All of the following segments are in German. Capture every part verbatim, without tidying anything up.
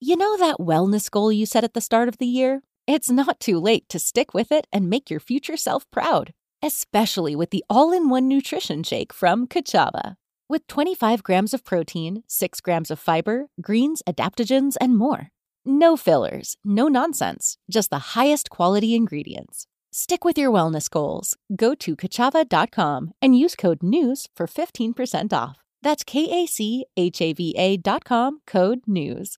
You know that wellness goal you set at the start of the year? It's not too late to stick with it and make your future self proud, especially with the all-in-one nutrition shake from Kachava. With twenty-five grams of protein, six grams of fiber, greens, adaptogens, and more. No fillers, no nonsense, just the highest quality ingredients. Stick with your wellness goals. Go to kachava dot com and use code NEWS for fifteen percent off. That's K A C H A V A dot com, code NEWS.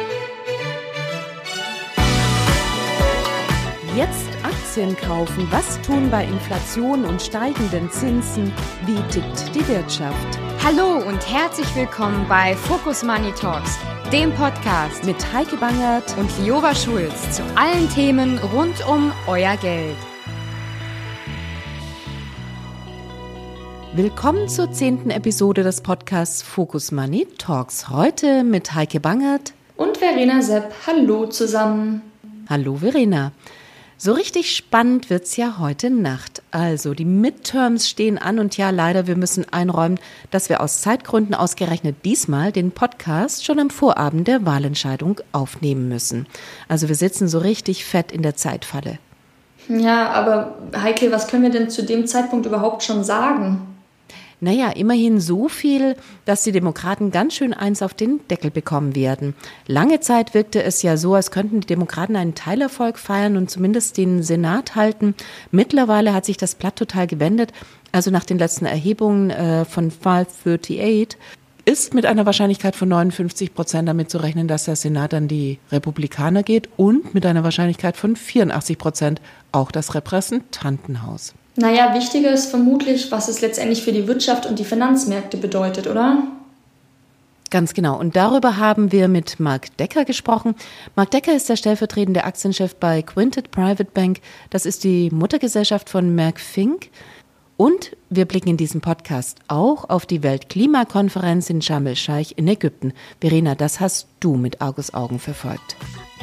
Jetzt Aktien kaufen. Was tun bei Inflation und steigenden Zinsen? Wie tickt die Wirtschaft? Hallo und herzlich willkommen bei Focus Money Talks, dem Podcast Mit Heike Bangert und Viola Schulz zu allen Themen rund um euer Geld. Willkommen zur zehnten Episode des Podcasts Focus Money Talks. Heute mit Heike Bangert und Verena Sepp. Hallo zusammen. Hallo Verena. So richtig spannend wird's ja heute Nacht. Also die Midterms stehen an und ja, leider, wir müssen einräumen, dass wir aus Zeitgründen ausgerechnet diesmal den Podcast schon am Vorabend der Wahlentscheidung aufnehmen müssen. Also wir sitzen so richtig fett in der Zeitfalle. Ja, aber Heike, was können wir denn zu dem Zeitpunkt überhaupt schon sagen? Naja, immerhin so viel, dass die Demokraten ganz schön eins auf den Deckel bekommen werden. Lange Zeit wirkte es ja so, als könnten die Demokraten einen Teilerfolg feiern und zumindest den Senat halten. Mittlerweile hat sich das Blatt total gewendet. Also nach den letzten Erhebungen äh, von fünfhundertachtundvierzig ist mit einer Wahrscheinlichkeit von neunundfünfzig Prozent damit zu rechnen, dass der Senat an die Republikaner geht und mit einer Wahrscheinlichkeit von vierundachtzig Prozent auch das Repräsentantenhaus. Naja, wichtiger ist vermutlich, was es letztendlich für die Wirtschaft und die Finanzmärkte bedeutet, oder? Ganz genau. Und darüber haben wir mit Mark Decker gesprochen. Mark Decker ist der stellvertretende Aktienchef bei Quintet Private Bank. Das ist die Muttergesellschaft von Merck Fink. Und wir blicken in diesem Podcast auch auf die Weltklimakonferenz in Sharm el-Sheikh in Ägypten. Verena, das hast du mit Argusaugen verfolgt.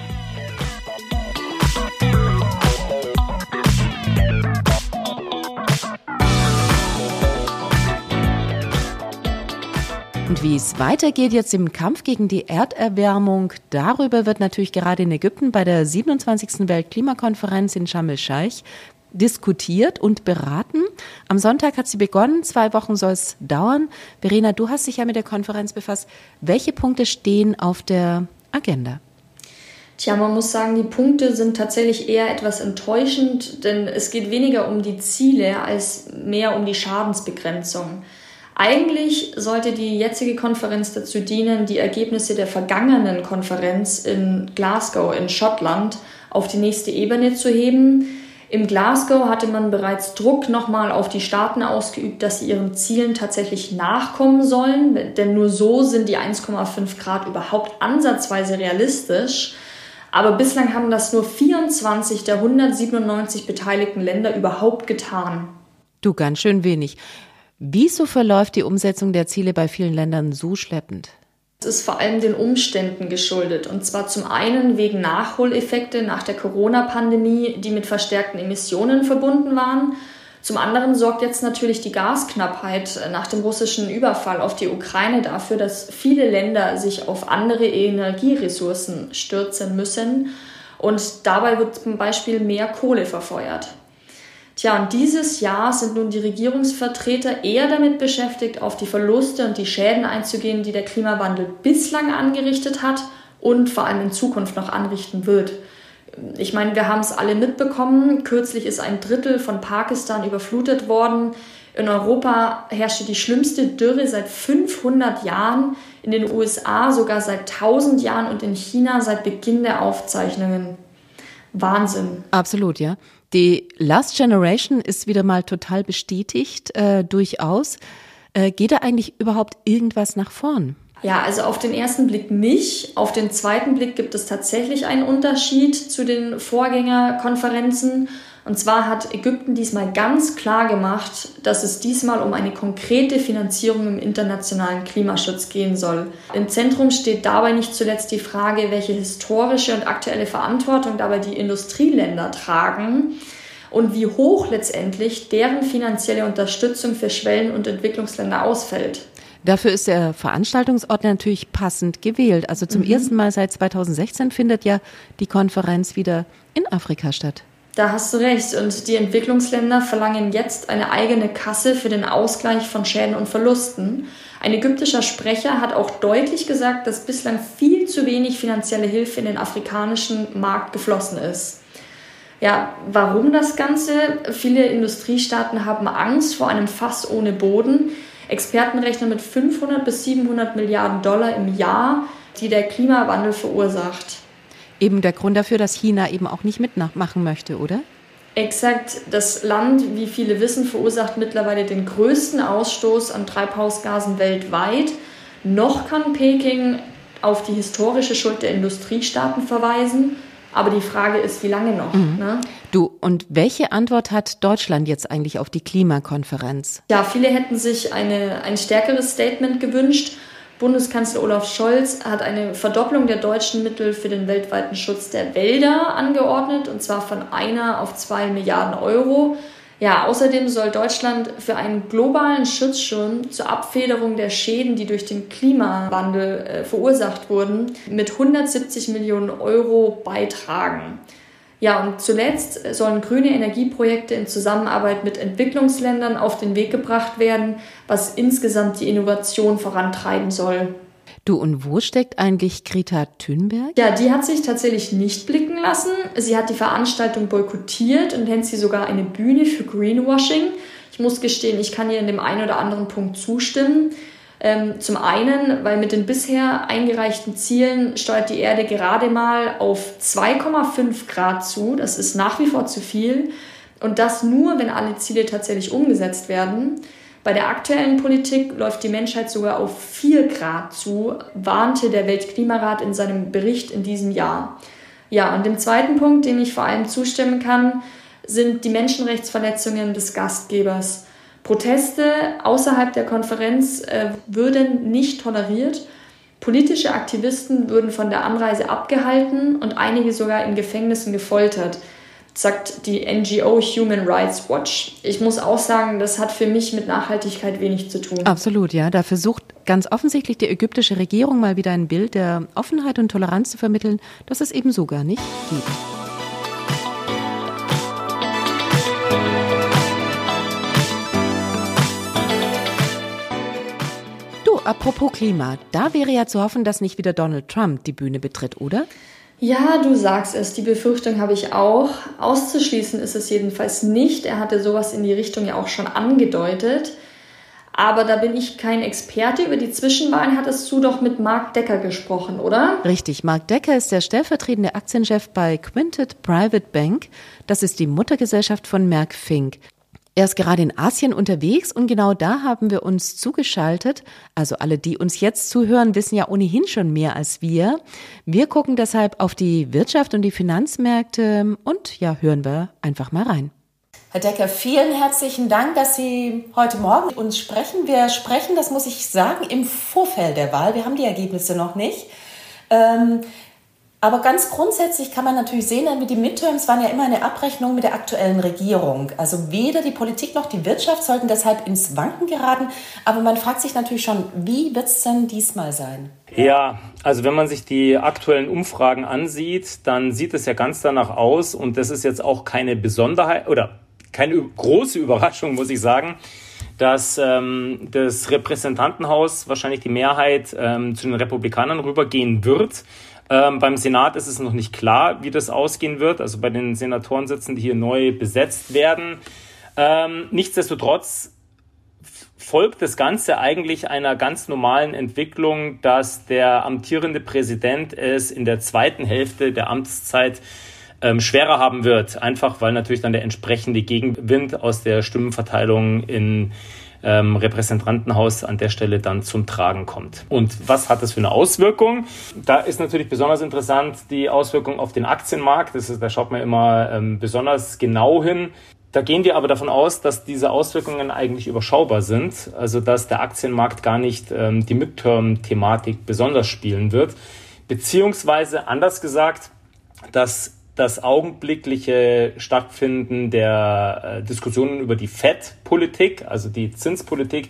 Und wie es weitergeht jetzt im Kampf gegen die Erderwärmung, darüber wird natürlich gerade in Ägypten bei der siebenundzwanzigsten Weltklimakonferenz in Sharm el-Sheikh diskutiert und beraten. Am Sonntag hat sie begonnen, zwei Wochen soll es dauern. Verena, du hast dich ja mit der Konferenz befasst. Welche Punkte stehen auf der Agenda? Tja, man muss sagen, die Punkte sind tatsächlich eher etwas enttäuschend, denn es geht weniger um die Ziele als mehr um die Schadensbegrenzung. Eigentlich sollte die jetzige Konferenz dazu dienen, die Ergebnisse der vergangenen Konferenz in Glasgow in Schottland auf die nächste Ebene zu heben. In Glasgow hatte man bereits Druck nochmal auf die Staaten ausgeübt, dass sie ihren Zielen tatsächlich nachkommen sollen, denn nur so sind die eins Komma fünf Grad überhaupt ansatzweise realistisch. Aber bislang haben das nur vierundzwanzig der hundertsiebenundneunzig beteiligten Länder überhaupt getan. Du, ganz schön wenig. Wieso verläuft die Umsetzung der Ziele bei vielen Ländern so schleppend? Es ist vor allem den Umständen geschuldet. Und zwar zum einen wegen Nachholeffekte nach der Corona-Pandemie, die mit verstärkten Emissionen verbunden waren. Zum anderen sorgt jetzt natürlich die Gasknappheit nach dem russischen Überfall auf die Ukraine dafür, dass viele Länder sich auf andere Energieressourcen stürzen müssen. Und dabei wird zum Beispiel mehr Kohle verfeuert. Tja, und dieses Jahr sind nun die Regierungsvertreter eher damit beschäftigt, auf die Verluste und die Schäden einzugehen, die der Klimawandel bislang angerichtet hat und vor allem in Zukunft noch anrichten wird. Ich meine, wir haben es alle mitbekommen. Kürzlich ist ein Drittel von Pakistan überflutet worden. In Europa herrschte die schlimmste Dürre seit fünfhundert Jahren, in den U S A sogar seit tausend Jahren und in China seit Beginn der Aufzeichnungen. Wahnsinn. Absolut, ja. Die Last Generation ist wieder mal total bestätigt, äh, durchaus. Äh, geht da eigentlich überhaupt irgendwas nach vorn? Ja, also auf den ersten Blick nicht. Auf den zweiten Blick gibt es tatsächlich einen Unterschied zu den Vorgängerkonferenzen. Und zwar hat Ägypten diesmal ganz klar gemacht, dass es diesmal um eine konkrete Finanzierung im internationalen Klimaschutz gehen soll. Im Zentrum steht dabei nicht zuletzt die Frage, welche historische und aktuelle Verantwortung dabei die Industrieländer tragen und wie hoch letztendlich deren finanzielle Unterstützung für Schwellen- und Entwicklungsländer ausfällt. Dafür ist der Veranstaltungsort natürlich passend gewählt. Also zum mhm. ersten Mal seit zweitausendsechzehn findet ja die Konferenz wieder in Afrika statt. Da hast du recht. Und die Entwicklungsländer verlangen jetzt eine eigene Kasse für den Ausgleich von Schäden und Verlusten. Ein ägyptischer Sprecher hat auch deutlich gesagt, dass bislang viel zu wenig finanzielle Hilfe in den afrikanischen Markt geflossen ist. Ja, warum das Ganze? Viele Industriestaaten haben Angst vor einem Fass ohne Boden. Experten rechnen mit fünfhundert bis siebenhundert Milliarden Dollar im Jahr, die der Klimawandel verursacht. Eben der Grund dafür, dass China eben auch nicht mitmachen möchte, oder? Exakt. Das Land, wie viele wissen, verursacht mittlerweile den größten Ausstoß an Treibhausgasen weltweit. Noch kann Peking auf die historische Schuld der Industriestaaten verweisen. Aber die Frage ist, wie lange noch? Mhm. Ne? Du, und welche Antwort hat Deutschland jetzt eigentlich auf die Klimakonferenz? Ja, viele hätten sich eine, ein stärkeres Statement gewünscht. Bundeskanzler Olaf Scholz hat eine Verdopplung der deutschen Mittel für den weltweiten Schutz der Wälder angeordnet, und zwar von einer auf zwei Milliarden Euro. Ja, außerdem soll Deutschland für einen globalen Schutzschirm zur Abfederung der Schäden, die durch den Klimawandel äh, verursacht wurden, mit hundertsiebzig Millionen Euro beitragen. Ja, und zuletzt sollen grüne Energieprojekte in Zusammenarbeit mit Entwicklungsländern auf den Weg gebracht werden, was insgesamt die Innovation vorantreiben soll. Du, und wo steckt eigentlich Greta Thunberg? Ja, die hat sich tatsächlich nicht blicken lassen. Sie hat die Veranstaltung boykottiert und nennt sie sogar eine Bühne für Greenwashing. Ich muss gestehen, ich kann ihr in dem einen oder anderen Punkt zustimmen. Ähm, zum einen, weil mit den bisher eingereichten Zielen steuert die Erde gerade mal auf zwei Komma fünf Grad zu. Das ist nach wie vor zu viel. Und das nur, wenn alle Ziele tatsächlich umgesetzt werden. Bei der aktuellen Politik läuft die Menschheit sogar auf vier Grad zu, warnte der Weltklimarat in seinem Bericht in diesem Jahr. Ja, und dem zweiten Punkt, dem ich vor allem zustimmen kann, sind die Menschenrechtsverletzungen des Gastgebers. Proteste außerhalb der Konferenz äh, würden nicht toleriert. Politische Aktivisten würden von der Anreise abgehalten und einige sogar in Gefängnissen gefoltert, sagt die N G O Human Rights Watch. Ich muss auch sagen, das hat für mich mit Nachhaltigkeit wenig zu tun. Absolut, ja. Da versucht ganz offensichtlich die ägyptische Regierung mal wieder ein Bild der Offenheit und Toleranz zu vermitteln, das es eben so gar nicht gibt. Apropos Klima, da wäre ja zu hoffen, dass nicht wieder Donald Trump die Bühne betritt, oder? Ja, du sagst es, die Befürchtung habe ich auch. Auszuschließen ist es jedenfalls nicht. Er hatte sowas in die Richtung ja auch schon angedeutet. Aber da bin ich kein Experte. Über die Zwischenwahlen hattest du doch mit Mark Decker gesprochen, oder? Richtig, Mark Decker ist der stellvertretende Aktienchef bei Quintet Private Bank. Das ist die Muttergesellschaft von Merck Fink. Er ist gerade in Asien unterwegs und genau da haben wir uns zugeschaltet. Also alle, die uns jetzt zuhören, wissen ja ohnehin schon mehr als wir. Wir gucken deshalb auf die Wirtschaft und die Finanzmärkte und ja, hören wir einfach mal rein. Herr Decker, vielen herzlichen Dank, dass Sie heute Morgen mit uns sprechen. Wir sprechen, das muss ich sagen, im Vorfeld der Wahl. Wir haben die Ergebnisse noch nicht. Ähm, Aber ganz grundsätzlich kann man natürlich sehen, die Midterms waren ja immer eine Abrechnung mit der aktuellen Regierung. Also weder die Politik noch die Wirtschaft sollten deshalb ins Wanken geraten. Aber man fragt sich natürlich schon, wie wird es denn diesmal sein? Ja, also wenn man sich die aktuellen Umfragen ansieht, dann sieht es ja ganz danach aus. Und das ist jetzt auch keine Besonderheit oder keine große Überraschung, muss ich sagen, dass ähm, das Repräsentantenhaus wahrscheinlich die Mehrheit ähm, zu den Republikanern rübergehen wird. Ähm, beim Senat ist es noch nicht klar, wie das ausgehen wird, also bei den Senatorensitzen, die hier neu besetzt werden. Ähm, nichtsdestotrotz folgt das Ganze eigentlich einer ganz normalen Entwicklung, dass der amtierende Präsident es in der zweiten Hälfte der Amtszeit ähm, schwerer haben wird. Einfach, weil natürlich dann der entsprechende Gegenwind aus der Stimmenverteilung in Ähm, Repräsentantenhaus an der Stelle dann zum Tragen kommt. Und was hat das für eine Auswirkung? Da ist natürlich besonders interessant die Auswirkung auf den Aktienmarkt. Das ist, da schaut man immer ähm, besonders genau hin. Da gehen wir aber davon aus, dass diese Auswirkungen eigentlich überschaubar sind. Also dass der Aktienmarkt gar nicht ähm, die Midterm-Thematik besonders spielen wird. Beziehungsweise anders gesagt, dass das augenblickliche Stattfinden der äh, Diskussionen über die Fed-Politik, also die Zinspolitik,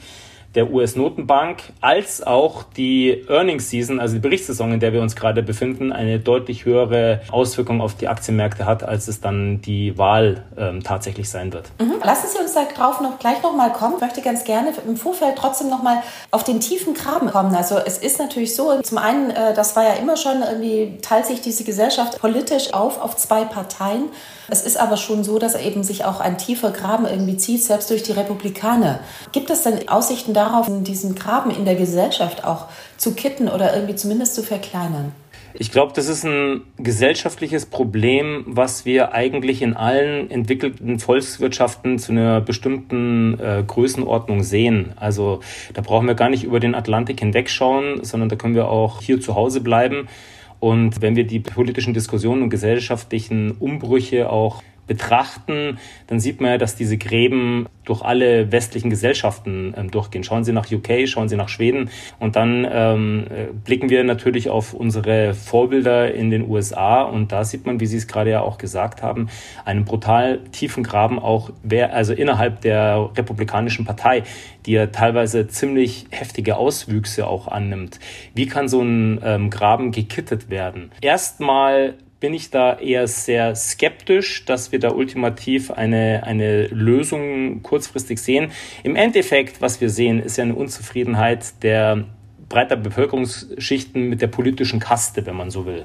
der U S-Notenbank als auch die Earnings Season, also die Berichtssaison, in der wir uns gerade befinden, eine deutlich höhere Auswirkung auf die Aktienmärkte hat, als es dann die Wahl ähm, tatsächlich sein wird. Mhm. Lassen Sie uns da drauf noch gleich noch mal kommen. Ich möchte ganz gerne im Vorfeld trotzdem noch mal auf den tiefen Graben kommen. Also es ist natürlich so, zum einen, äh, das war ja immer schon, irgendwie teilt sich diese Gesellschaft politisch auf auf zwei Parteien. Es ist aber schon so, dass eben sich auch ein tiefer Graben irgendwie zieht, selbst durch die Republikaner. Gibt es denn Aussichten darauf, diesen Graben in der Gesellschaft auch zu kitten oder irgendwie zumindest zu verkleinern? Ich glaube, das ist ein gesellschaftliches Problem, was wir eigentlich in allen entwickelten Volkswirtschaften zu einer bestimmten äh, Größenordnung sehen. Also da brauchen wir gar nicht über den Atlantik hinwegschauen, sondern da können wir auch hier zu Hause bleiben. Und wenn wir die politischen Diskussionen und gesellschaftlichen Umbrüche auch betrachten, dann sieht man ja, dass diese Gräben durch alle westlichen Gesellschaften ähm, durchgehen. Schauen Sie nach U K, schauen Sie nach Schweden und dann ähm, blicken wir natürlich auf unsere Vorbilder in den U S A und da sieht man, wie Sie es gerade ja auch gesagt haben, einen brutal tiefen Graben auch wer, also innerhalb der Republikanischen Partei, die ja teilweise ziemlich heftige Auswüchse auch annimmt. Wie kann so ein ähm, Graben gekittet werden? Erstmal bin ich da eher sehr skeptisch, dass wir da ultimativ eine, eine Lösung kurzfristig sehen. Im Endeffekt, was wir sehen, ist ja eine Unzufriedenheit der breiter Bevölkerungsschichten mit der politischen Kaste, wenn man so will.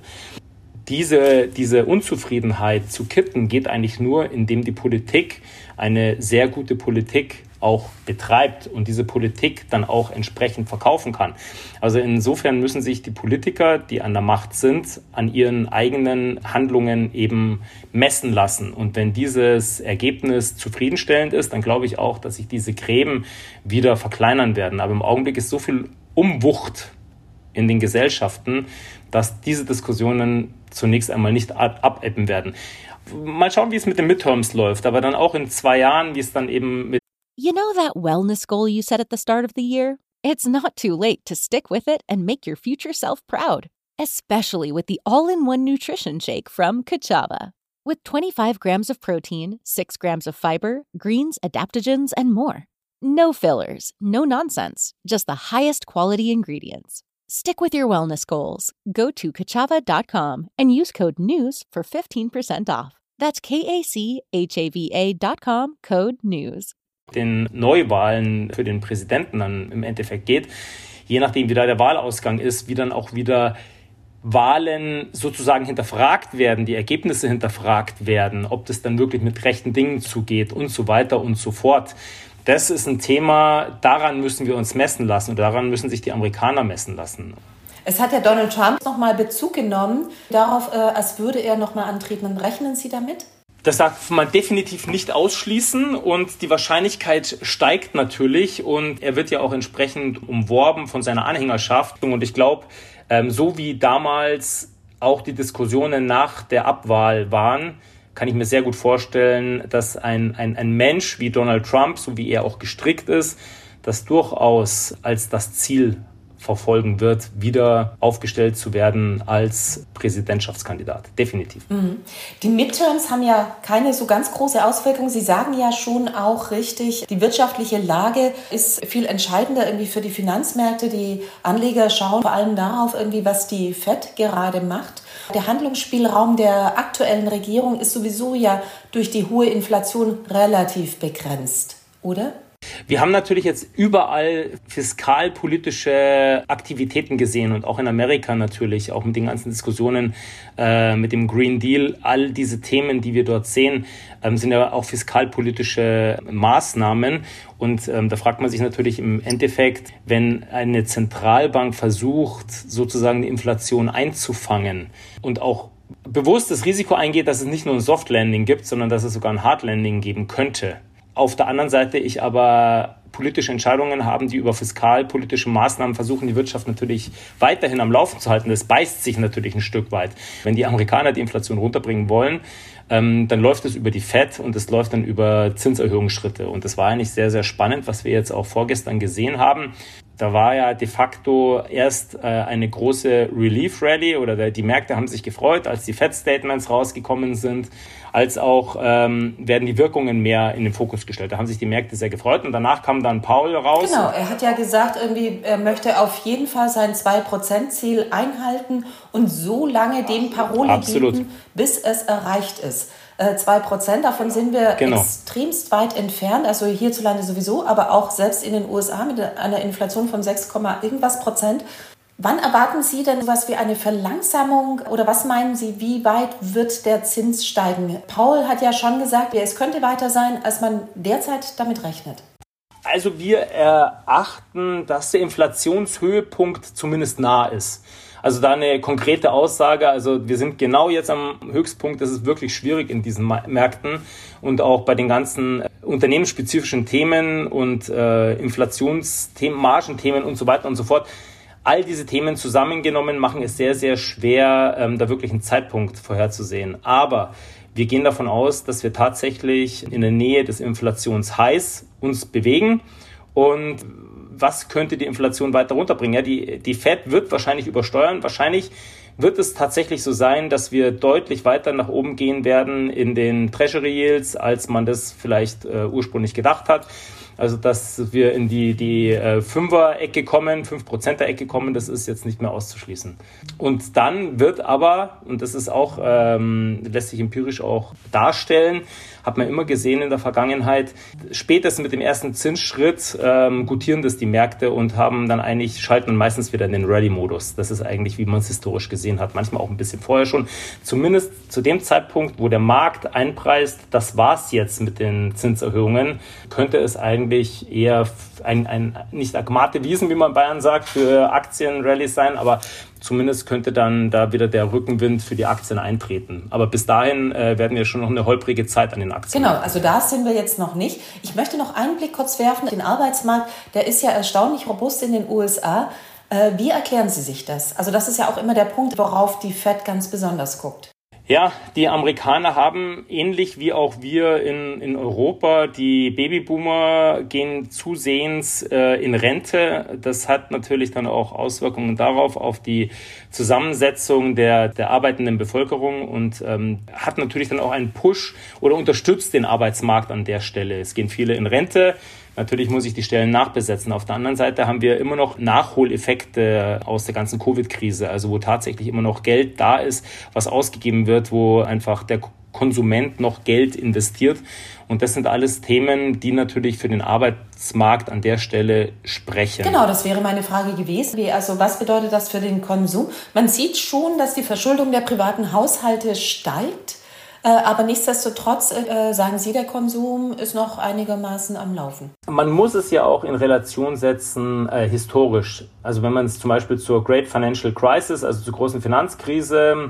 Diese, diese Unzufriedenheit zu kitten geht eigentlich nur, indem die Politik eine sehr gute Politik auch betreibt und diese Politik dann auch entsprechend verkaufen kann. Also insofern müssen sich die Politiker, die an der Macht sind, an ihren eigenen Handlungen eben messen lassen. Und wenn dieses Ergebnis zufriedenstellend ist, dann glaube ich auch, dass sich diese Gräben wieder verkleinern werden. Aber im Augenblick ist so viel Umwucht in den Gesellschaften, dass diese Diskussionen zunächst einmal nicht abebben werden. Mal schauen, wie es mit den Midterms läuft, aber dann auch in zwei Jahren, wie es dann eben mit You know that wellness goal you set at the start of the year? It's not too late to stick with it and make your future self proud, especially with the all-in-one nutrition shake from Kachava. With twenty-five grams of protein, six grams of fiber, greens, adaptogens, and more. No fillers, no nonsense, just the highest quality ingredients. Stick with your wellness goals. Go to kachava dot com and use code NEWS for fifteen percent off. That's K A C H A V A dot com, code NEWS. den Neuwahlen für den Präsidenten dann im Endeffekt geht, je nachdem wie da der Wahlausgang ist, wie dann auch wieder Wahlen sozusagen hinterfragt werden, die Ergebnisse hinterfragt werden, ob das dann wirklich mit rechten Dingen zugeht und so weiter und so fort. Das ist ein Thema, daran müssen wir uns messen lassen und daran müssen sich die Amerikaner messen lassen. Es hat ja Donald Trump nochmal Bezug genommen darauf, äh, als würde er nochmal antreten. Rechnen Sie damit? Das darf man definitiv nicht ausschließen und die Wahrscheinlichkeit steigt natürlich und er wird ja auch entsprechend umworben von seiner Anhängerschaft. Und ich glaube, so wie damals auch die Diskussionen nach der Abwahl waren, kann ich mir sehr gut vorstellen, dass ein, ein, ein Mensch wie Donald Trump, so wie er auch gestrickt ist, das durchaus als das Ziel verfolgen wird, wieder aufgestellt zu werden als Präsidentschaftskandidat. Definitiv. Die Midterms haben ja keine so ganz große Auswirkungen. Sie sagen ja schon auch richtig, die wirtschaftliche Lage ist viel entscheidender irgendwie für die Finanzmärkte. Die Anleger schauen vor allem darauf, irgendwie, was die Fed gerade macht. Der Handlungsspielraum der aktuellen Regierung ist sowieso ja durch die hohe Inflation relativ begrenzt, oder? Wir haben natürlich jetzt überall fiskalpolitische Aktivitäten gesehen und auch in Amerika natürlich, auch mit den ganzen Diskussionen äh, mit dem Green Deal. All diese Themen, die wir dort sehen, ähm, sind ja auch fiskalpolitische Maßnahmen. Und ähm, da fragt man sich natürlich im Endeffekt, wenn eine Zentralbank versucht, sozusagen die Inflation einzufangen und auch bewusst das Risiko eingeht, dass es nicht nur ein Soft Landing gibt, sondern dass es sogar ein Hard Landing geben könnte. Auf der anderen Seite ich aber politische Entscheidungen haben, die über fiskalpolitische Maßnahmen versuchen, die Wirtschaft natürlich weiterhin am Laufen zu halten. Das beißt sich natürlich ein Stück weit. Wenn die Amerikaner die Inflation runterbringen wollen, ähm, dann läuft es über die Fed und es läuft dann über Zinserhöhungsschritte. Und das war eigentlich sehr, sehr spannend, was wir jetzt auch vorgestern gesehen haben. Da war ja de facto erst äh, eine große Relief-Rally oder der, die Märkte haben sich gefreut, als die Fed-Statements rausgekommen sind, als auch ähm, werden die Wirkungen mehr in den Fokus gestellt. Da haben sich die Märkte sehr gefreut und danach kam dann Paul raus. Genau, er hat ja gesagt, irgendwie, er möchte auf jeden Fall sein zwei Prozent Ziel einhalten und so lange dem Paroli Absolut. bieten, bis es erreicht ist. zwei Prozent, davon sind wir genau. extremst weit entfernt, also hierzulande sowieso, aber auch selbst in den U S A mit einer Inflation von sechs, irgendwas Prozent. Wann erwarten Sie denn sowas wie eine Verlangsamung oder was meinen Sie, wie weit wird der Zins steigen? Paul hat ja schon gesagt, es könnte weiter sein, als man derzeit damit rechnet. Also wir erachten, dass der Inflationshöhepunkt zumindest nah ist. Also da eine konkrete Aussage, also wir sind genau jetzt am Höchstpunkt, das ist wirklich schwierig in diesen Märkten und auch bei den ganzen unternehmensspezifischen Themen und äh, Inflationsthemen, Margenthemen und so weiter und so fort. All diese Themen zusammengenommen machen es sehr, sehr schwer, ähm, da wirklich einen Zeitpunkt vorherzusehen. Aber wir gehen davon aus, dass wir tatsächlich in der Nähe des Inflationshighs uns bewegen und was könnte die Inflation weiter runterbringen? Ja, die, die Fed wird wahrscheinlich übersteuern. Wahrscheinlich wird es tatsächlich so sein, dass wir deutlich weiter nach oben gehen werden in den Treasury Yields, als man das vielleicht äh, ursprünglich gedacht hat. Also, dass wir in die, die äh, Fünfer-Ecke kommen, fünf Prozent-Ecke kommen, das ist jetzt nicht mehr auszuschließen. Und dann wird aber, und das ist auch, ähm, lässt sich empirisch auch darstellen, hat man immer gesehen in der Vergangenheit, spätestens mit dem ersten Zinsschritt ähm, gutieren das die Märkte und haben dann eigentlich, schalten meistens wieder in den Rally-Modus. Das ist eigentlich, wie man es historisch gesehen hat, manchmal auch ein bisschen vorher schon. Zumindest zu dem Zeitpunkt, wo der Markt einpreist, das war's jetzt mit den Zinserhöhungen, könnte es eigentlich eher ein, ein nicht Agmate Wiesen, wie man in Bayern sagt, für Aktienrallies sein, aber zumindest könnte dann da wieder der Rückenwind für die Aktien eintreten. Aber bis dahin äh, werden wir schon noch eine holprige Zeit an den Aktien. Genau, also da sind wir jetzt noch nicht. Ich möchte noch einen Blick kurz werfen. Den Arbeitsmarkt, der ist ja erstaunlich robust in den U S A. Äh, wie erklären Sie sich das? Also das ist ja auch immer der Punkt, worauf die Fed ganz besonders guckt. Ja, die Amerikaner haben ähnlich wie auch wir in, in Europa, die Babyboomer gehen zusehends äh, in Rente. Das hat natürlich dann auch Auswirkungen darauf, auf die Zusammensetzung der, der arbeitenden Bevölkerung und ähm, hat natürlich dann auch einen Push oder unterstützt den Arbeitsmarkt an der Stelle. Es gehen viele in Rente. Natürlich muss ich die Stellen nachbesetzen. Auf der anderen Seite haben wir immer noch Nachholeffekte aus der ganzen Covid-Krise, also wo tatsächlich immer noch Geld da ist, was ausgegeben wird, wo einfach der Konsument noch Geld investiert. Und das sind alles Themen, die natürlich für den Arbeitsmarkt an der Stelle sprechen. Genau, das wäre meine Frage gewesen. Also was bedeutet das für den Konsum? Man sieht schon, dass die Verschuldung der privaten Haushalte steigt. Aber nichtsdestotrotz, äh, sagen Sie, der Konsum ist noch einigermaßen am Laufen. Man muss es ja auch in Relation setzen, äh, historisch. Also wenn man es zum Beispiel zur Great Financial Crisis, also zur großen Finanzkrise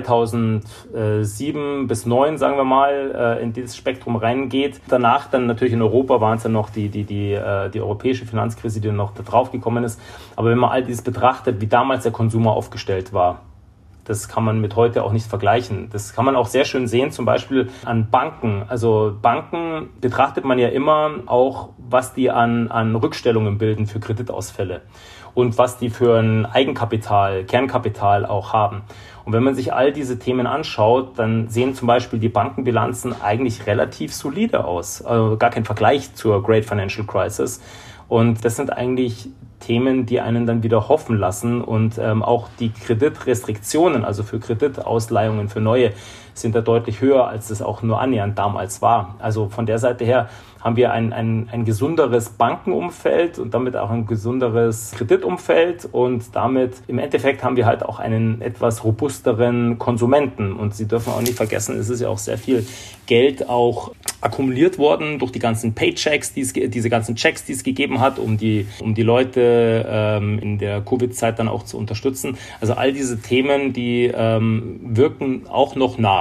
zweitausendsieben bis neun, sagen wir mal, äh, in dieses Spektrum reingeht. Danach dann natürlich in Europa waren es dann noch die, die, die, äh, die europäische Finanzkrise, die dann noch da drauf gekommen ist. Aber wenn man all dieses betrachtet, wie damals der Konsumer aufgestellt war, das kann man mit heute auch nicht vergleichen. Das kann man auch sehr schön sehen, zum Beispiel an Banken. Also Banken betrachtet man ja immer auch, was die an, an Rückstellungen bilden für Kreditausfälle und was die für ein Eigenkapital, Kernkapital auch haben. Und wenn man sich all diese Themen anschaut, dann sehen zum Beispiel die Bankenbilanzen eigentlich relativ solide aus. Also gar kein Vergleich zur Great Financial Crisis. Und das sind eigentlich Themen, die einen dann wieder hoffen lassen und ähm, auch die Kreditrestriktionen, also für Kreditausleihungen für neue, sind da deutlich höher, als es auch nur annähernd damals war. Also von der Seite her haben wir ein, ein, ein gesunderes Bankenumfeld und damit auch ein gesunderes Kreditumfeld und damit im Endeffekt haben wir halt auch einen etwas robusteren Konsumenten und Sie dürfen auch nicht vergessen, es ist ja auch sehr viel Geld auch akkumuliert worden durch die ganzen Paychecks, die es, diese ganzen Checks, die es gegeben hat, um die, um die Leute ähm, in der Covid-Zeit dann auch zu unterstützen. Also all diese Themen, die ähm, wirken auch noch nach.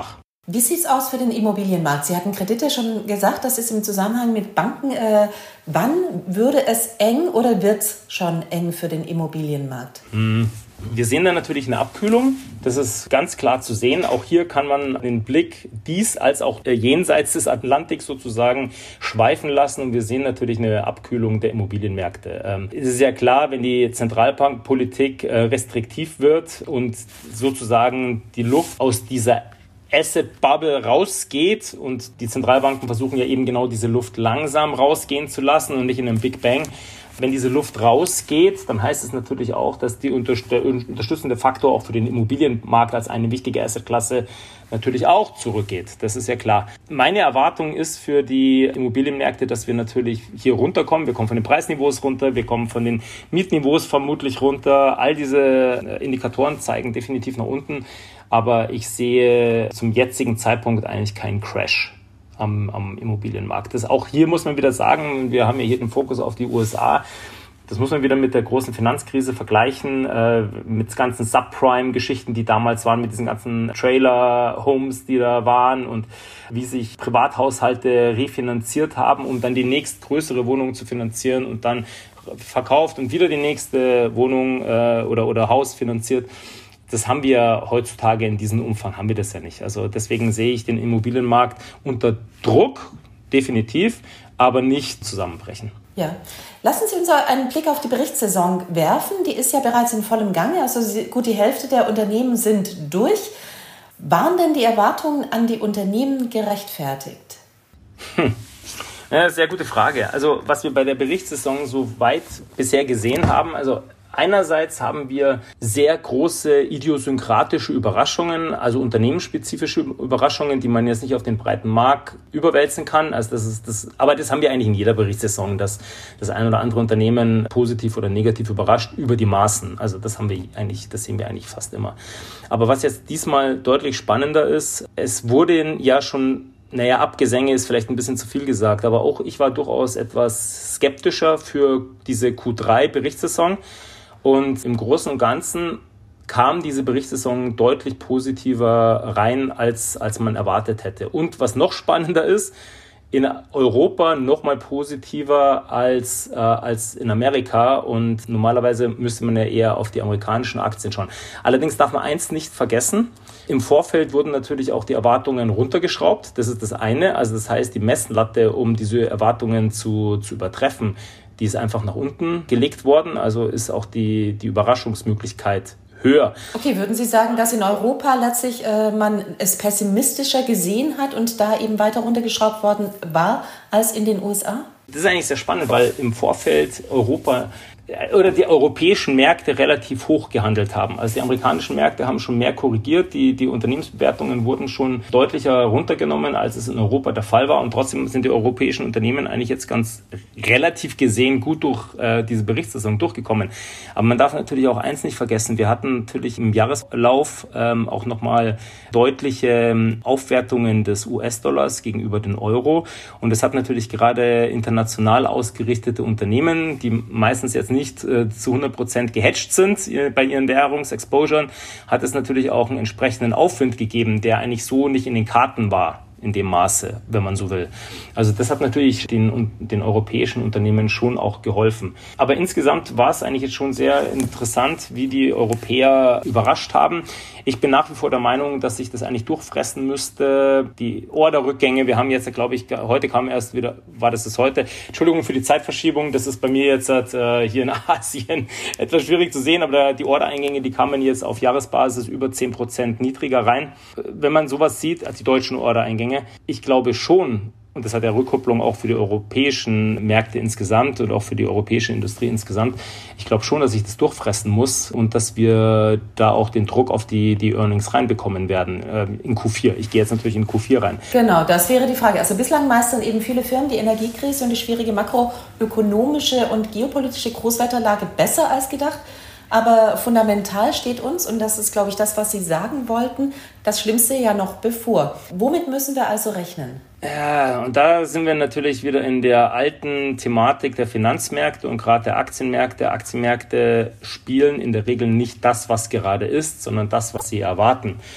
Wie sieht es aus für den Immobilienmarkt? Sie hatten Kredite schon gesagt, das ist im Zusammenhang mit Banken. Äh, wann würde es eng oder wird es schon eng für den Immobilienmarkt? Hm. Wir sehen da natürlich eine Abkühlung. Das ist ganz klar zu sehen. Auch hier kann man den Blick dies als auch jenseits des Atlantiks sozusagen schweifen lassen. Und wir sehen natürlich eine Abkühlung der Immobilienmärkte. Ähm, es ist ja klar, wenn die Zentralbankpolitik äh, restriktiv wird und sozusagen die Luft aus dieser Asset-Bubble rausgeht und die Zentralbanken versuchen ja eben genau diese Luft langsam rausgehen zu lassen und nicht in einem Big Bang. Wenn diese Luft rausgeht, dann heißt es natürlich auch, dass die unterstützende Faktor auch für den Immobilienmarkt als eine wichtige Assetklasse natürlich auch zurückgeht. Das ist ja klar. Meine Erwartung ist für die Immobilienmärkte, dass wir natürlich hier runterkommen. Wir kommen von den Preisniveaus runter, wir kommen von den Mietniveaus vermutlich runter. All diese Indikatoren zeigen definitiv nach unten. Aber ich sehe zum jetzigen Zeitpunkt eigentlich keinen Crash am, am Immobilienmarkt. Das auch hier muss man wieder sagen, wir haben ja hier den Fokus auf die U S A. Das muss man wieder mit der großen Finanzkrise vergleichen, äh, mit ganzen Subprime-Geschichten, die damals waren, mit diesen ganzen Trailer-Homes, die da waren und wie sich Privathaushalte refinanziert haben, um dann die nächstgrößere Wohnung zu finanzieren und dann verkauft und wieder die nächste Wohnung äh, oder, oder Haus finanziert. Das haben wir heutzutage in diesem Umfang, haben wir das ja nicht. Also deswegen sehe ich den Immobilienmarkt unter Druck, definitiv, aber nicht zusammenbrechen. Ja, lassen Sie uns einen Blick auf die Berichtssaison werfen. Die ist ja bereits in vollem Gange, also gut die Hälfte der Unternehmen sind durch. Waren denn die Erwartungen an die Unternehmen gerechtfertigt? Hm. Ja, sehr gute Frage. Also was wir bei der Berichtssaison so weit bisher gesehen haben, also einerseits haben wir sehr große idiosynkratische Überraschungen, also unternehmensspezifische Überraschungen, die man jetzt nicht auf den breiten Markt überwälzen kann. Also das ist das, aber das haben wir eigentlich in jeder Berichtssaison, dass das ein oder andere Unternehmen positiv oder negativ überrascht über die Maßen. Also das haben wir eigentlich, das sehen wir eigentlich fast immer. Aber was jetzt diesmal deutlich spannender ist, es wurden ja schon Naja, Abgesänge ist vielleicht ein bisschen zu viel gesagt, aber auch ich war durchaus etwas skeptischer für diese Q drei Berichtssaison. Und im Großen und Ganzen kam diese Berichtssaison deutlich positiver rein, als, als man erwartet hätte. Und was noch spannender ist, in Europa noch mal positiver als, äh, als in Amerika. Und normalerweise müsste man ja eher auf die amerikanischen Aktien schauen. Allerdings darf man eins nicht vergessen. Im Vorfeld wurden natürlich auch die Erwartungen runtergeschraubt. Das ist das eine. Also das heißt, die Messlatte, um diese Erwartungen zu, zu übertreffen, die ist einfach nach unten gelegt worden. Also ist auch die, die Überraschungsmöglichkeit höher. Okay, würden Sie sagen, dass in Europa letztlich äh, man es pessimistischer gesehen hat und da eben weiter runtergeschraubt worden war als in den U S A? Das ist eigentlich sehr spannend, weil im Vorfeld Europa oder die europäischen Märkte relativ hoch gehandelt haben. Also die amerikanischen Märkte haben schon mehr korrigiert, die, die Unternehmensbewertungen wurden schon deutlicher runtergenommen, als es in Europa der Fall war. Und trotzdem sind die europäischen Unternehmen eigentlich jetzt ganz relativ gesehen gut durch äh, diese Berichtssaison durchgekommen. Aber man darf natürlich auch eins nicht vergessen, wir hatten natürlich im Jahreslauf ähm, auch nochmal deutliche ähm, Aufwertungen des U S-Dollars gegenüber den Euro. Und das hat natürlich gerade international ausgerichtete Unternehmen, die meistens jetzt nicht nicht äh, zu hundert Prozent gehatcht sind äh, bei ihren Währungsexposuren, hat es natürlich auch einen entsprechenden Aufwind gegeben, der eigentlich so nicht in den Karten war, in dem Maße, wenn man so will. Also das hat natürlich den, den europäischen Unternehmen schon auch geholfen. Aber insgesamt war es eigentlich jetzt schon sehr interessant, wie die Europäer überrascht haben. Ich bin nach wie vor der Meinung, dass sich das eigentlich durchfressen müsste. Die Orderrückgänge, wir haben jetzt, glaube ich, heute kam erst wieder, war das das heute? Entschuldigung für die Zeitverschiebung, das ist bei mir jetzt äh, hier in Asien etwas schwierig zu sehen, aber die Ordereingänge, die kamen jetzt auf Jahresbasis über zehn Prozent niedriger rein. Wenn man sowas sieht, als die deutschen Ordereingänge, ich glaube schon, und das hat ja Rückkopplung auch für die europäischen Märkte insgesamt und auch für die europäische Industrie insgesamt, ich glaube schon, dass ich das durchfressen muss und dass wir da auch den Druck auf die, die Earnings reinbekommen werden äh, in Q vier. Ich gehe jetzt natürlich in Q vier rein. Genau, das wäre die Frage. Also bislang meistern eben viele Firmen die Energiekrise und die schwierige makroökonomische und geopolitische Großwetterlage besser als gedacht. Aber fundamental steht uns, und das ist, glaube ich, das, was Sie sagen wollten, das Schlimmste ja noch bevor. Womit müssen wir also rechnen? Ja, und da sind wir natürlich wieder in der alten Thematik der Finanzmärkte und gerade der Aktienmärkte. Aktienmärkte spielen in der Regel nicht das, was gerade ist, sondern das, was sie erwarten.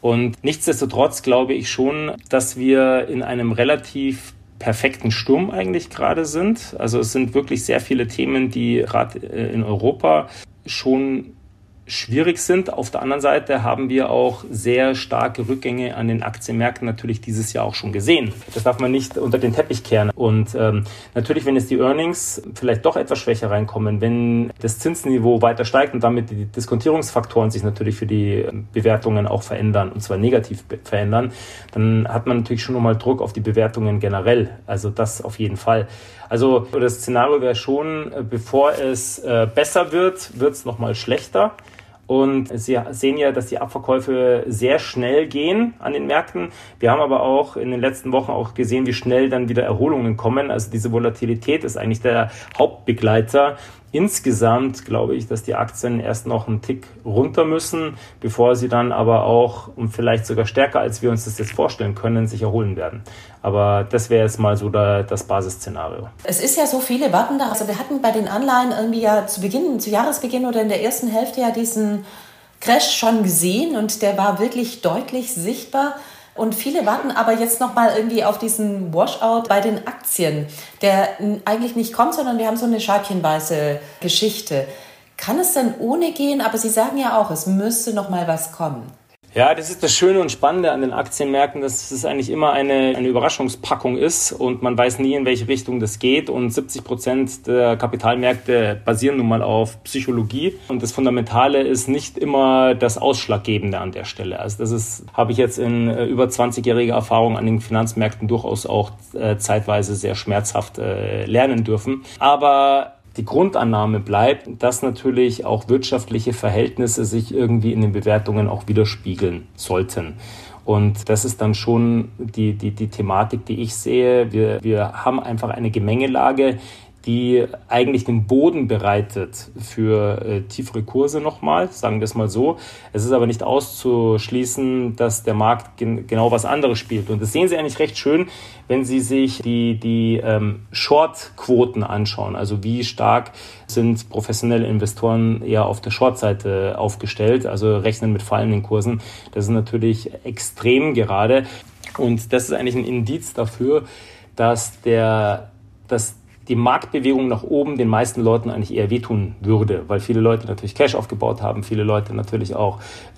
Und nichtsdestotrotz glaube ich schon, dass wir in einem relativ perfekten Sturm eigentlich gerade sind. Also es sind wirklich sehr viele Themen, die gerade in Europa schon schwierig sind. Auf der anderen Seite haben wir auch sehr starke Rückgänge an den Aktienmärkten natürlich dieses Jahr auch schon gesehen. Das darf man nicht unter den Teppich kehren. Und ähm, natürlich, wenn jetzt die Earnings vielleicht doch etwas schwächer reinkommen, wenn das Zinsniveau weiter steigt und damit die Diskontierungsfaktoren sich natürlich für die Bewertungen auch verändern, und zwar negativ verändern, dann hat man natürlich schon nochmal Druck auf die Bewertungen generell. Also das auf jeden Fall. Also das Szenario wäre schon, bevor es äh, besser wird, wird es nochmal schlechter. Und Sie sehen ja, dass die Abverkäufe sehr schnell gehen an den Märkten. Wir haben aber auch in den letzten Wochen auch gesehen, wie schnell dann wieder Erholungen kommen. Also diese Volatilität ist eigentlich der Hauptbegleiter. Insgesamt glaube ich, dass die Aktien erst noch einen Tick runter müssen, bevor sie dann aber auch, und vielleicht sogar stärker, als wir uns das jetzt vorstellen können, sich erholen werden. Aber das wäre jetzt mal so da, das Basisszenario. Es ist ja so, viele warten da. Also wir hatten bei den Anleihen irgendwie ja zu Beginn, zu Jahresbeginn oder in der ersten Hälfte ja diesen Crash schon gesehen und der war wirklich deutlich sichtbar. Und viele warten aber jetzt nochmal irgendwie auf diesen Washout bei den Aktien, der eigentlich nicht kommt, sondern wir haben so eine scheibchenweise Geschichte. Kann es denn ohne gehen? Aber Sie sagen ja auch, es müsste nochmal was kommen. Ja, das ist das Schöne und Spannende an den Aktienmärkten, dass es eigentlich immer eine, eine Überraschungspackung ist und man weiß nie, in welche Richtung das geht. Und siebzig Prozent der Kapitalmärkte basieren nun mal auf Psychologie. Und das Fundamentale ist nicht immer das Ausschlaggebende an der Stelle. Also das ist, habe ich jetzt in äh, über zwanzigjähriger Erfahrung an den Finanzmärkten durchaus auch äh, zeitweise sehr schmerzhaft äh, lernen dürfen. Aber die Grundannahme bleibt, dass natürlich auch wirtschaftliche Verhältnisse sich irgendwie in den Bewertungen auch widerspiegeln sollten. Und das ist dann schon die, die, die Thematik, die ich sehe. Wir, wir haben einfach eine Gemengelage, die eigentlich den Boden bereitet für äh, tiefere Kurse nochmal, sagen wir es mal so. Es ist aber nicht auszuschließen, dass der Markt gen- genau was anderes spielt. Und das sehen Sie eigentlich recht schön, wenn Sie sich die, die ähm, Short-Quoten anschauen. Also wie stark sind professionelle Investoren eher auf der Short-Seite aufgestellt, also rechnen mit fallenden Kursen. Das ist natürlich extrem gerade. Und das ist eigentlich ein Indiz dafür, dass der, dass die Marktbewegung nach oben den meisten Leuten eigentlich eher wehtun würde, weil viele Leute natürlich Cash aufgebaut haben, viele Leute natürlich auch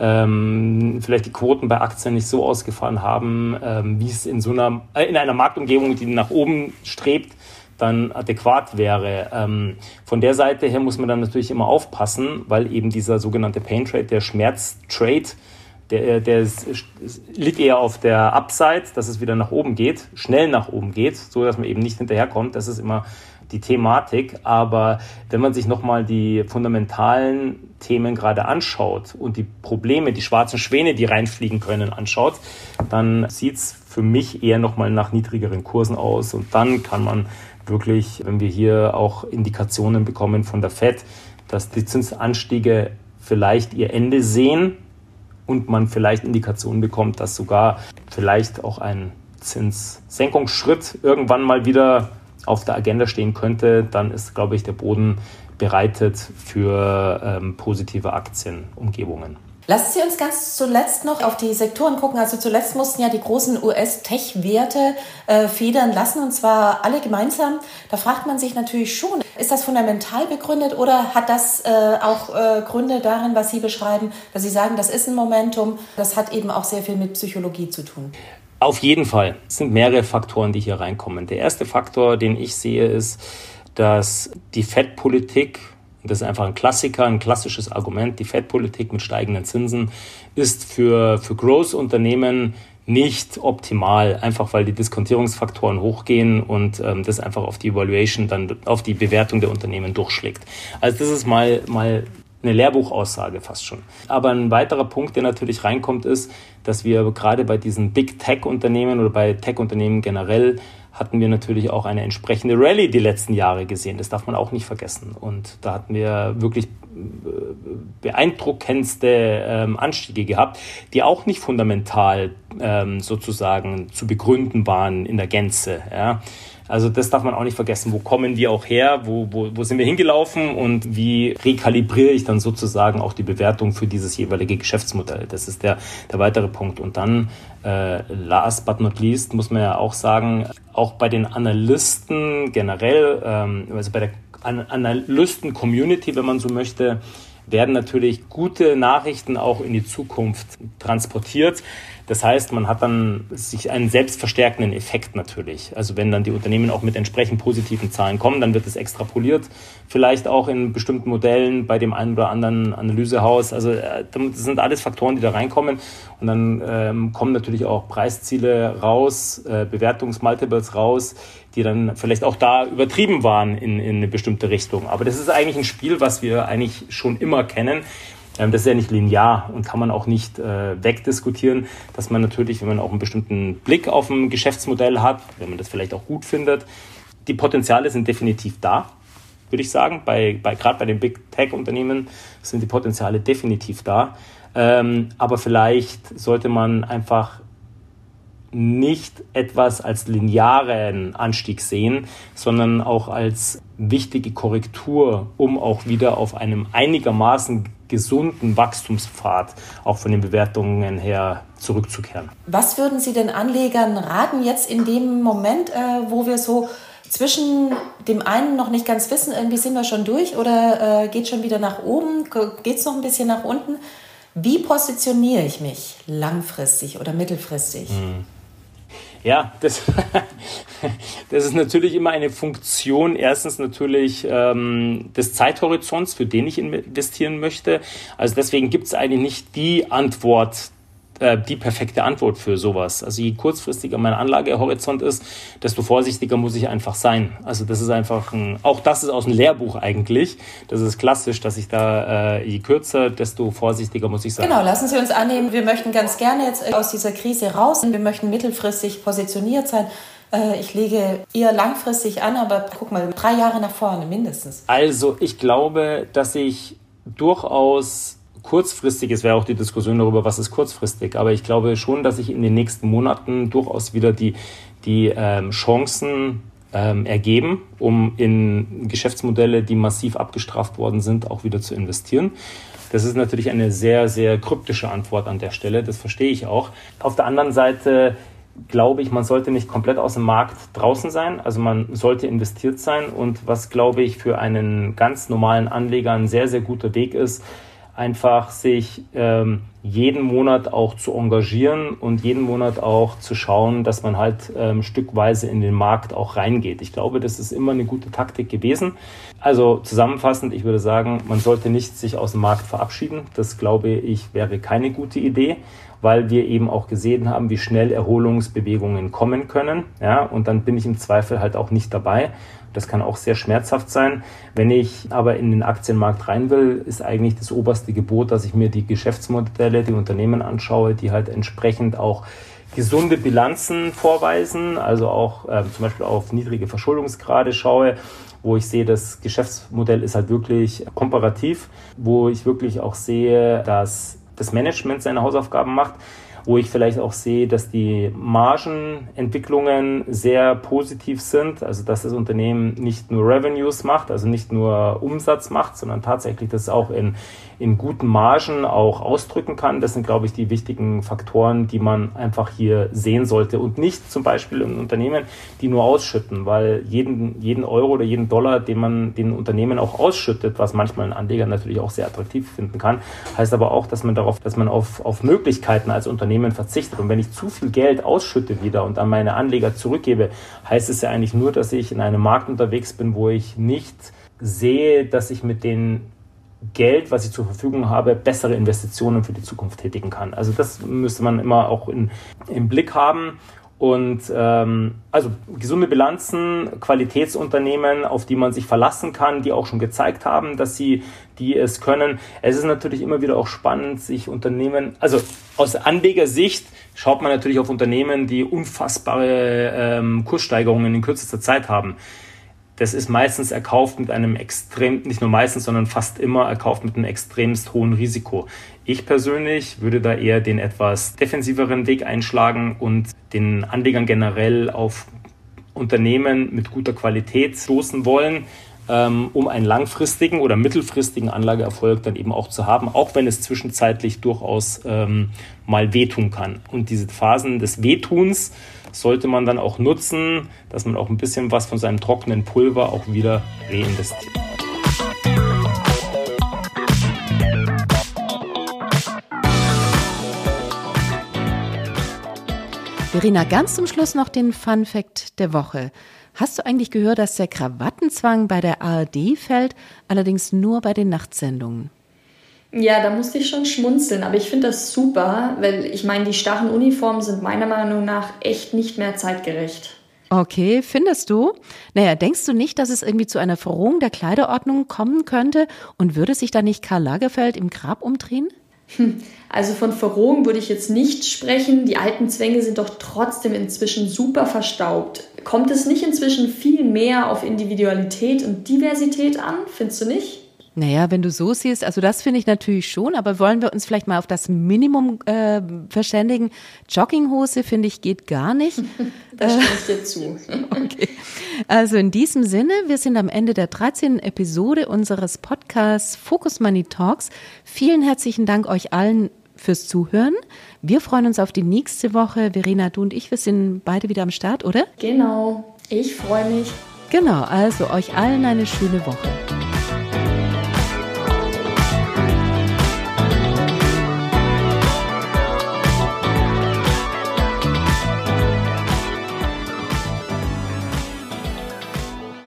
ähm, vielleicht die Quoten bei Aktien nicht so ausgefahren haben, ähm, wie es in so einer äh, in einer Marktumgebung, die nach oben strebt, dann adäquat wäre. Ähm, von der Seite her muss man dann natürlich immer aufpassen, weil eben dieser sogenannte Pain Trade, der Schmerz-Trade, Der, der ist, liegt eher auf der Upside, dass es wieder nach oben geht, schnell nach oben geht, so dass man eben nicht hinterherkommt. Das ist immer die Thematik. Aber wenn man sich nochmal die fundamentalen Themen gerade anschaut und die Probleme, die schwarzen Schwäne, die reinfliegen können, anschaut, dann sieht es für mich eher nochmal nach niedrigeren Kursen aus. Und dann kann man wirklich, wenn wir hier auch Indikationen bekommen von der Fed, dass die Zinsanstiege vielleicht ihr Ende sehen, und man vielleicht Indikationen bekommt, dass sogar vielleicht auch ein Zinssenkungsschritt irgendwann mal wieder auf der Agenda stehen könnte, dann ist, glaube ich, der Boden bereitet für ähm, positive Aktienumgebungen. Lassen Sie uns ganz zuletzt noch auf die Sektoren gucken. Also zuletzt mussten ja die großen U S-Tech-Werte äh, federn lassen, und zwar alle gemeinsam. Da fragt man sich natürlich schon, ist das fundamental begründet oder hat das äh, auch äh, Gründe darin, was Sie beschreiben, dass Sie sagen, das ist ein Momentum, das hat eben auch sehr viel mit Psychologie zu tun? Auf jeden Fall. Es sind mehrere Faktoren, die hier reinkommen. Der erste Faktor, den ich sehe, ist, dass die Fed-Politik, das ist einfach ein Klassiker, ein klassisches Argument. Die Fed-Politik mit steigenden Zinsen ist für, für Growth-Unternehmen nicht optimal, einfach weil die Diskontierungsfaktoren hochgehen und ähm, das einfach auf die Evaluation, dann auf die Bewertung der Unternehmen durchschlägt. Also das ist mal, mal eine Lehrbuchaussage fast schon. Aber ein weiterer Punkt, der natürlich reinkommt, ist, dass wir gerade bei diesen Big Tech-Unternehmen oder bei Tech-Unternehmen generell hatten wir natürlich auch eine entsprechende Rallye die letzten Jahre gesehen. Das darf man auch nicht vergessen. Und da hatten wir wirklich beeindruckendste ähm, Anstiege gehabt, die auch nicht fundamental ähm, sozusagen zu begründen waren in der Gänze. Ja. Also das darf man auch nicht vergessen. Wo kommen die auch her? Wo, wo, wo sind wir hingelaufen? Und wie rekalibriere ich dann sozusagen auch die Bewertung für dieses jeweilige Geschäftsmodell? Das ist der, der weitere Punkt. Und dann, äh, last but not least, muss man ja auch sagen, auch bei den Analysten generell, ähm, also bei der An- Analysten-Community, wenn man so möchte, werden natürlich gute Nachrichten auch in die Zukunft transportiert. Das heißt, man hat dann sich einen selbstverstärkenden Effekt natürlich. Also wenn dann die Unternehmen auch mit entsprechend positiven Zahlen kommen, dann wird es extrapoliert. Vielleicht auch in bestimmten Modellen bei dem einen oder anderen Analysehaus. Also das sind alles Faktoren, die da reinkommen. Und dann ähm, kommen natürlich auch Preisziele raus, äh, Bewertungsmultiples raus, die dann vielleicht auch da übertrieben waren in, in eine bestimmte Richtung. Aber das ist eigentlich ein Spiel, was wir eigentlich schon immer kennen. Das ist ja nicht linear und kann man auch nicht äh, wegdiskutieren, dass man natürlich, wenn man auch einen bestimmten Blick auf ein Geschäftsmodell hat, wenn man das vielleicht auch gut findet, die Potenziale sind definitiv da, würde ich sagen. Bei, bei, gerade bei den Big Tech-Unternehmen sind die Potenziale definitiv da. Ähm, aber vielleicht sollte man einfach nicht etwas als linearen Anstieg sehen, sondern auch als wichtige Korrektur, um auch wieder auf einem einigermaßen gesunden Wachstumspfad auch von den Bewertungen her zurückzukehren. Was würden Sie den Anlegern raten jetzt in dem Moment, äh, wo wir so zwischen dem einen noch nicht ganz wissen, irgendwie sind wir schon durch oder äh, geht schon wieder nach oben, geht es noch ein bisschen nach unten? Wie positioniere ich mich langfristig oder mittelfristig? Hm. Ja, das, das ist natürlich immer eine Funktion, erstens natürlich ähm, des Zeithorizonts, für den ich investieren möchte. Also deswegen gibt es eigentlich nicht die Antwort, äh, die perfekte Antwort für sowas. Also je kurzfristiger mein Anlagehorizont ist, desto vorsichtiger muss ich einfach sein. Also das ist einfach, ein, auch das ist aus dem Lehrbuch eigentlich. Das ist klassisch, dass ich da, äh, je kürzer, desto vorsichtiger muss ich sein. Genau, lassen Sie uns annehmen, wir möchten ganz gerne jetzt aus dieser Krise raus. Wir möchten mittelfristig positioniert sein. Ich lege eher langfristig an, aber guck mal, drei Jahre nach vorne mindestens. Also ich glaube, dass ich durchaus kurzfristig, es wäre auch die Diskussion darüber, was ist kurzfristig, aber ich glaube schon, dass sich in den nächsten Monaten durchaus wieder die, die ähm, Chancen ähm, ergeben, um in Geschäftsmodelle, die massiv abgestraft worden sind, auch wieder zu investieren. Das ist natürlich eine sehr, sehr kryptische Antwort an der Stelle, das verstehe ich auch. Auf der anderen Seite glaube ich, man sollte nicht komplett aus dem Markt draußen sein, also man sollte investiert sein und was, glaube ich, für einen ganz normalen Anleger ein sehr, sehr guter Weg ist, einfach sich ähm, jeden Monat auch zu engagieren und jeden Monat auch zu schauen, dass man halt ähm, stückweise in den Markt auch reingeht. Ich glaube, das ist immer eine gute Taktik gewesen. Also zusammenfassend, ich würde sagen, man sollte nicht sich aus dem Markt verabschieden. Das, glaube ich, wäre keine gute Idee, weil wir eben auch gesehen haben, wie schnell Erholungsbewegungen kommen können. Ja, und dann bin ich im Zweifel halt auch nicht dabei. Das kann auch sehr schmerzhaft sein. Wenn ich aber in den Aktienmarkt rein will, ist eigentlich das oberste Gebot, dass ich mir die Geschäftsmodelle, die Unternehmen anschaue, die halt entsprechend auch gesunde Bilanzen vorweisen, also auch äh, zum Beispiel auf niedrige Verschuldungsgrade schaue, wo ich sehe, das Geschäftsmodell ist halt wirklich komparativ, wo ich wirklich auch sehe, dass das Management seine Hausaufgaben macht, wo ich vielleicht auch sehe, dass die Margenentwicklungen sehr positiv sind, also dass das Unternehmen nicht nur Revenues macht, also nicht nur Umsatz macht, sondern tatsächlich das auch in, in guten Margen auch ausdrücken kann. Das sind, glaube ich, die wichtigen Faktoren, die man einfach hier sehen sollte und nicht zum Beispiel in Unternehmen, die nur ausschütten, weil jeden, jeden Euro oder jeden Dollar, den man den Unternehmen auch ausschüttet, was manchmal ein Anleger natürlich auch sehr attraktiv finden kann, heißt aber auch, dass man darauf, dass man auf, auf Möglichkeiten als Unternehmen verzichtet. Und wenn ich zu viel Geld ausschütte wieder und an meine Anleger zurückgebe, heißt es ja eigentlich nur, dass ich in einem Markt unterwegs bin, wo ich nicht sehe, dass ich mit dem Geld, was ich zur Verfügung habe, bessere Investitionen für die Zukunft tätigen kann. Also das müsste man immer auch in, im Blick haben. Und ähm, also gesunde Bilanzen, Qualitätsunternehmen, auf die man sich verlassen kann, die auch schon gezeigt haben, dass sie die es können. Es ist natürlich immer wieder auch spannend, sich Unternehmen, also aus Anlegersicht schaut man natürlich auf Unternehmen, die unfassbare ähm, Kurssteigerungen in kürzester Zeit haben. Das ist meistens erkauft mit einem extrem, nicht nur meistens, sondern fast immer erkauft mit einem extremst hohen Risiko. Ich persönlich würde da eher den etwas defensiveren Weg einschlagen und den Anlegern generell auf Unternehmen mit guter Qualität stoßen wollen, ähm, um einen langfristigen oder mittelfristigen Anlageerfolg dann eben auch zu haben, auch wenn es zwischenzeitlich durchaus ähm, mal wehtun kann. Und diese Phasen des Wehtuns sollte man dann auch nutzen, dass man auch ein bisschen was von seinem trockenen Pulver auch wieder reinvestiert. Verena, ganz zum Schluss noch den Fun-Fact der Woche. Hast du eigentlich gehört, dass der Krawattenzwang bei der A R D fällt, allerdings nur bei den Nachtsendungen? Ja, da musste ich schon schmunzeln, aber ich finde das super, weil ich meine, die starren Uniformen sind meiner Meinung nach echt nicht mehr zeitgerecht. Okay, findest du? Naja, denkst du nicht, dass es irgendwie zu einer Verrohung der Kleiderordnung kommen könnte und würde sich da nicht Karl Lagerfeld im Grab umdrehen? Also von Verrohung würde ich jetzt nicht sprechen. Die alten Zwänge sind doch trotzdem inzwischen super verstaubt. Kommt es nicht inzwischen viel mehr auf Individualität und Diversität an? Findest du nicht? Naja, wenn du so siehst, also das finde ich natürlich schon, aber wollen wir uns vielleicht mal auf das Minimum äh, verständigen? Jogginghose, finde ich, geht gar nicht. Da stimme ich dir zu. Okay. Also in diesem Sinne, wir sind am Ende der dreizehnten Episode unseres Podcasts Focus Money Talks. Vielen herzlichen Dank euch allen fürs Zuhören. Wir freuen uns auf die nächste Woche. Verena, du und ich, wir sind beide wieder am Start, oder? Genau, ich freue mich. Genau, also euch allen eine schöne Woche.